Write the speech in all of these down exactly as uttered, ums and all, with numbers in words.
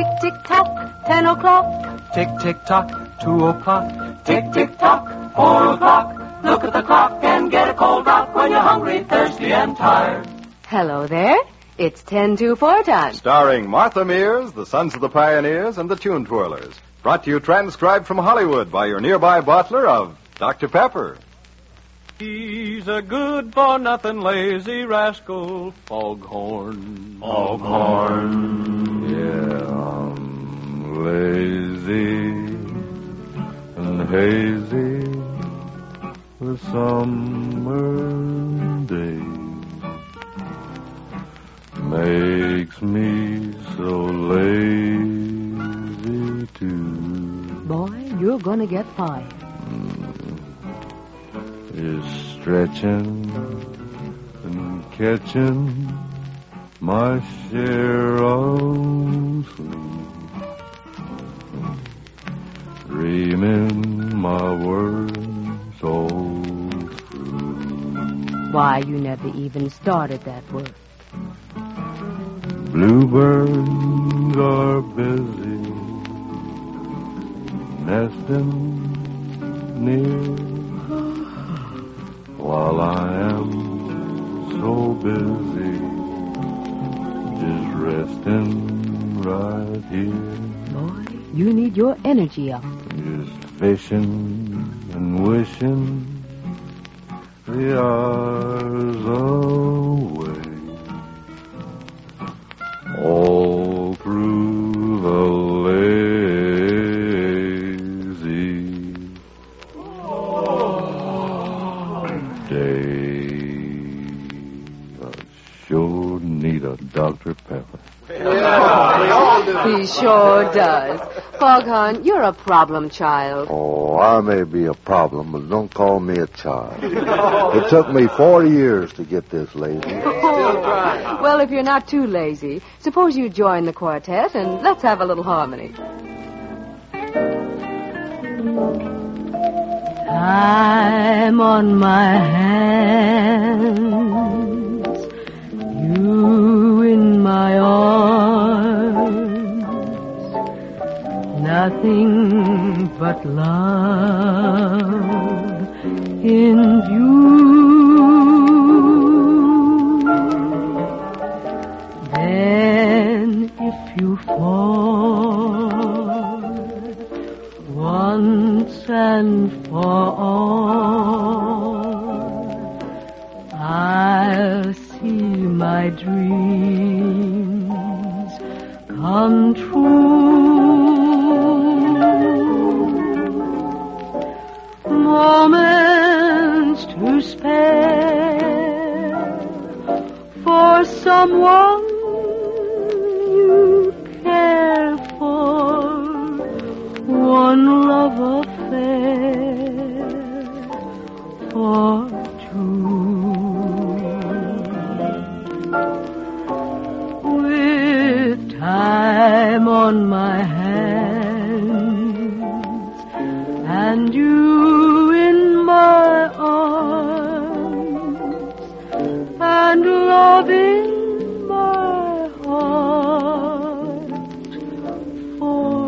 Tick, tick, tock, ten o'clock. Tick, tick, tock, two o'clock. Tick, tick, tock, four o'clock. Look at the clock and get a cold rock when you're hungry, thirsty, and tired. Hello there. It's ten to four time. Starring Martha Mears, the Sons of the Pioneers, and the Tune Twirlers. Brought to you transcribed from Hollywood by your nearby bottler of Doctor Pepper. He's a good-for-nothing lazy rascal, Foghorn. Foghorn. Yeah, I'm lazy and hazy the summer day makes me so lazy too. Boy, you're gonna get fired. Is stretching and catching my share of sleep, dreaming my words all through. Why, you never even started that work. Bluebirds are busy nesting near, while I am so busy just resting right here. Boy, you need your energy up. Just fishing and wishing the hours away. All through the lazy day. I sure need a Doctor Pepper. He sure does. Foghorn, you're a problem child. Oh, I may be a problem, but don't call me a child. It took me forty years to get this lazy. Oh. Well, if you're not too lazy, suppose you join the quartet and let's have a little harmony. Time on my hands, you in my arms, nothing but love in view. Then if you fall once and for all, I'll see my dreams come true. Moments to spare for someone you care for, one love affair for two. With time on my hands and you in my arms and love in my heart for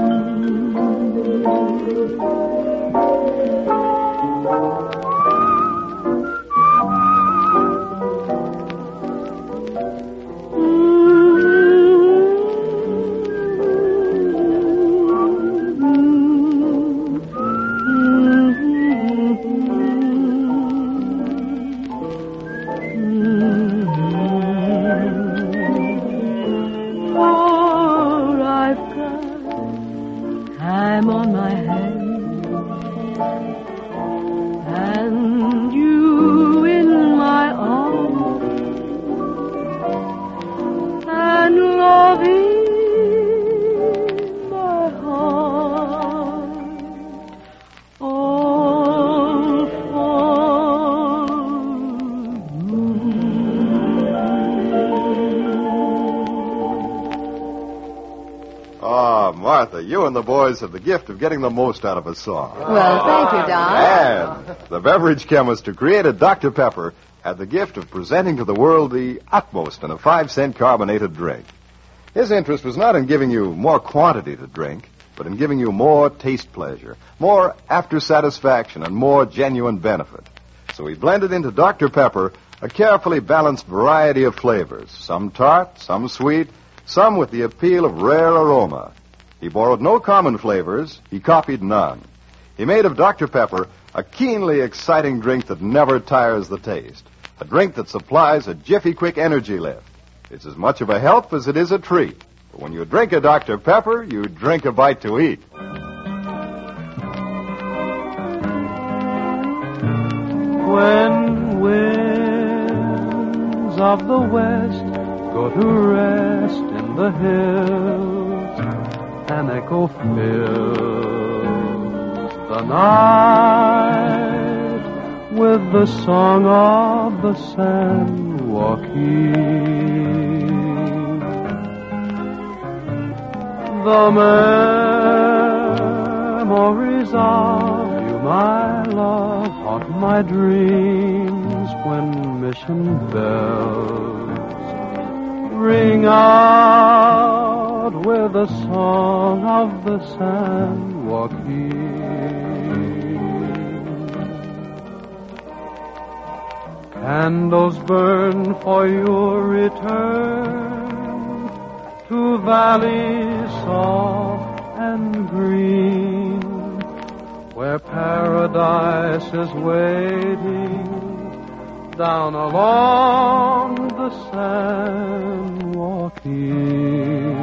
Martha, you and the boys have the gift of getting the most out of a song. Well, thank you, Don. And the beverage chemist who created Doctor Pepper had the gift of presenting to the world the utmost in a five-cent carbonated drink. His interest was not in giving you more quantity to drink, but in giving you more taste pleasure, more after satisfaction, and more genuine benefit. So he blended into Doctor Pepper a carefully balanced variety of flavors, some tart, some sweet, some with the appeal of rare aroma. He borrowed no common flavors. He copied none. He made of Doctor Pepper a keenly exciting drink that never tires the taste, a drink that supplies a jiffy-quick energy lift. It's as much of a help as it is a treat. But when you drink a Doctor Pepper, you drink a bite to eat. When winds of the west go to rest in the hills, an echo fills the night with the song of the San-Joaquin. The memories of you, my love, haunt my dreams when mission bells ring out with the song of the San Joaquin. Candles burn for your return to valleys soft and green, where paradise is waiting down along the San Joaquin.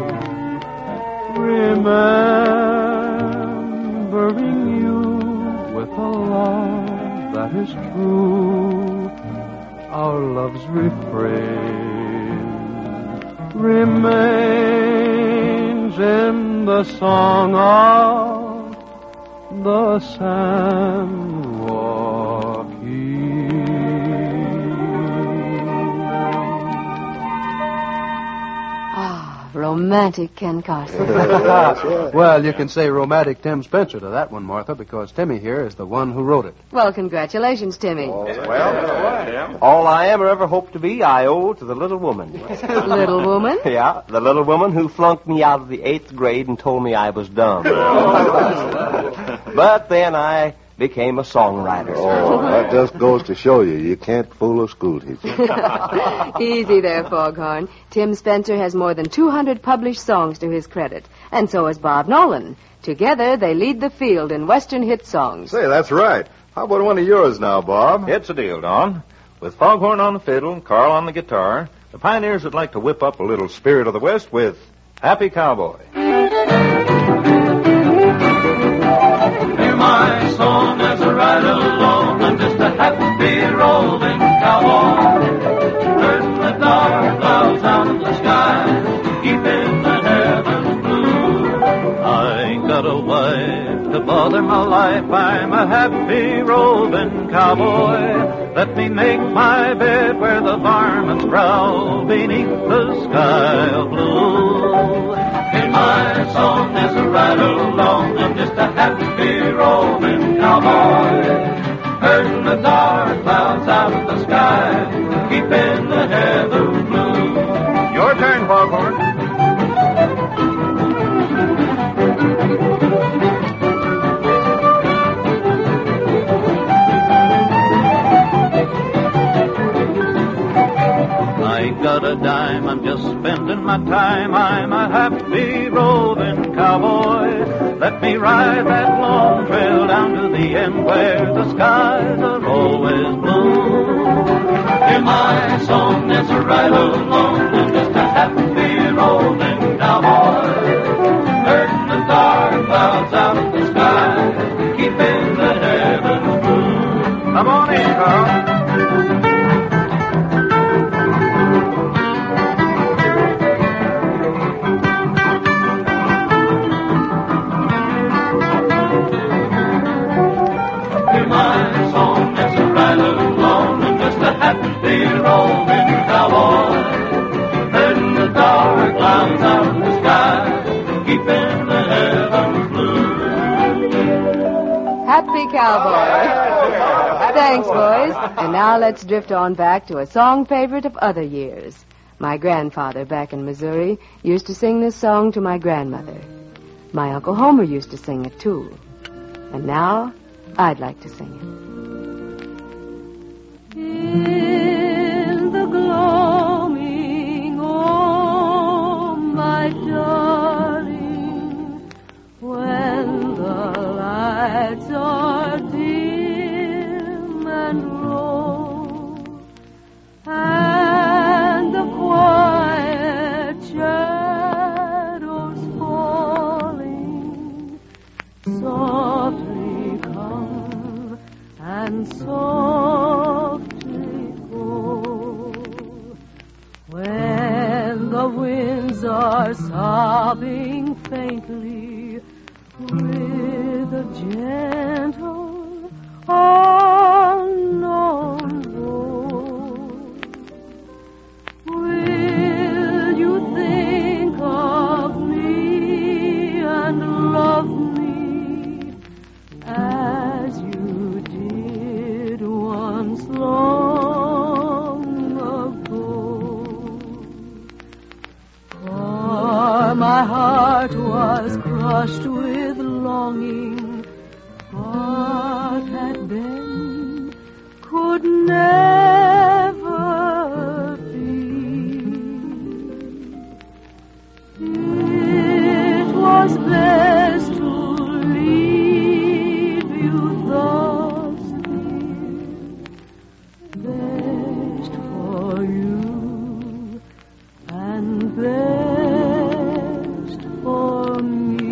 Remembering you with a love that is true, our love's refrain remains in the song of the San Joaquin. Ah, romantic Ken Carson. Well, you can say romantic Tim Spencer to that one, Martha, because Timmy here is the one who wrote it. Well, congratulations, Timmy. Well, all I am or ever hope to be, I owe to the little woman. Little woman? Yeah, the little woman who flunked me out of the eighth grade and told me I was dumb. But then I became a songwriter. Oh, that just goes to show you, you can't fool a school teacher. Easy there, Foghorn. Tim Spencer has more than two hundred published songs to his credit, and so has Bob Nolan. Together, they lead the field in Western hit songs. Say, that's right. How about one of yours now, Bob? It's a deal, Don. With Foghorn on the fiddle and Carl on the guitar, the Pioneers would like to whip up a little Spirit of the West with Happy Cowboy. Hear my song as I ride along. I'm just a happy rolling cowboy. Herding the dark clouds out of the sky, keeping the heavens blue. I ain't got a wife to bother my life. I'm a happy roving cowboy. Let me make my bed where the varmints prowl beneath the sky of blue. In my song as I ride along, I'm just a happy roving cowboy. Herding the dark clouds out of the sky, keeping the heavens blue. Your turn, Foghorn. I ain't got a dime, I'm just spending my time. I'm a happy roving cowboy. Let me ride that long trail down to the end where the skies are always blue. In my song as I ride along, I'm just a happy rolling cowboy. Herding the dark clouds out of the sky, keeping the heavens blue. Come on in, Carl. Happy Cowboy. Thanks, boys. And now let's drift on back to a song favorite of other years. My grandfather back in Missouri used to sing this song to my grandmother. My Uncle Homer used to sing it, too. And now, I'd like to sing it. In the gloaming, oh, my darling, when the lights are dim and low, and the quiet shadows falling, softly come and softly go. When the winds are sobbing faintly with a gentle unknown road, will you think of me and love me as you did once long ago? For my heart was crushed with longing, what had been could never be. It was best to leave you thus near, best for you and best for me.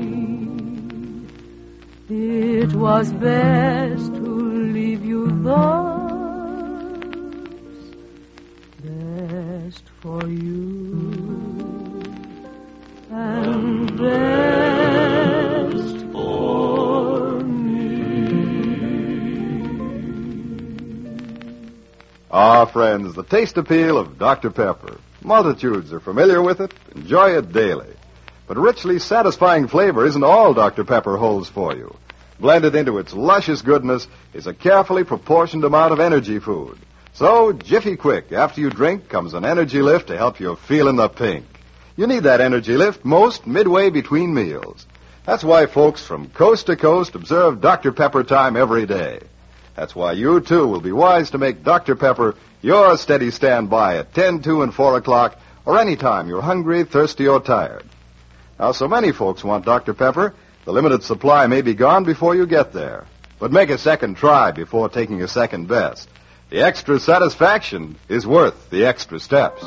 It was best to leave you thus, best for you and best for me. Ah, friends, the taste appeal of Doctor Pepper. Multitudes are familiar with it, enjoy it daily. But richly satisfying flavor isn't all Doctor Pepper holds for you. Blended into its luscious goodness is a carefully proportioned amount of energy food. So, Jiffy Quick, after you drink, comes an energy lift to help you feel in the pink. You need that energy lift most midway between meals. That's why folks from coast to coast observe Doctor Pepper time every day. That's why you, too, will be wise to make Doctor Pepper your steady standby at ten, two, and four o'clock, or any time you're hungry, thirsty, or tired. Now, so many folks want Doctor Pepper, the limited supply may be gone before you get there. But make a second try before taking a second best. The extra satisfaction is worth the extra steps.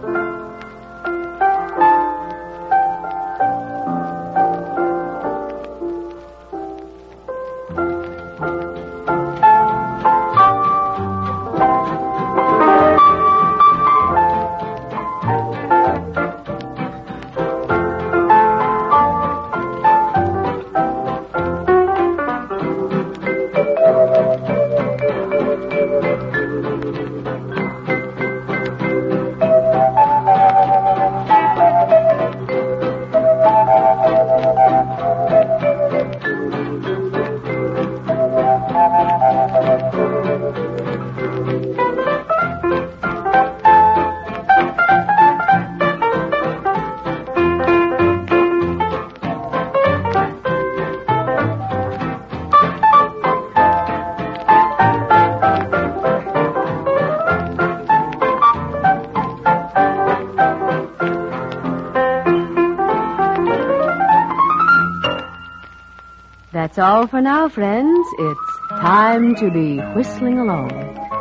That's all for now, friends. It's time to be whistling along.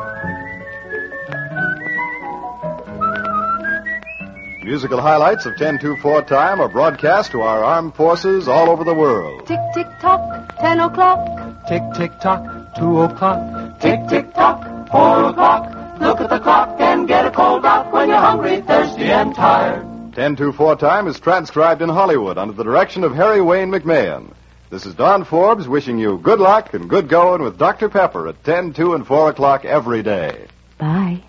Musical highlights of ten two four time are broadcast to our armed forces all over the world. Tick, tick, tock, ten o'clock. Tick, tick, tock, two o'clock. Tick, tick, tock, four o'clock. Look at the clock and get a cold drop when you're hungry, thirsty, and tired. ten two four time is transcribed in Hollywood under the direction of Harry Wayne McMahon. This is Don Forbes wishing you good luck and good going with Doctor Pepper at ten, two, and four o'clock every day. Bye.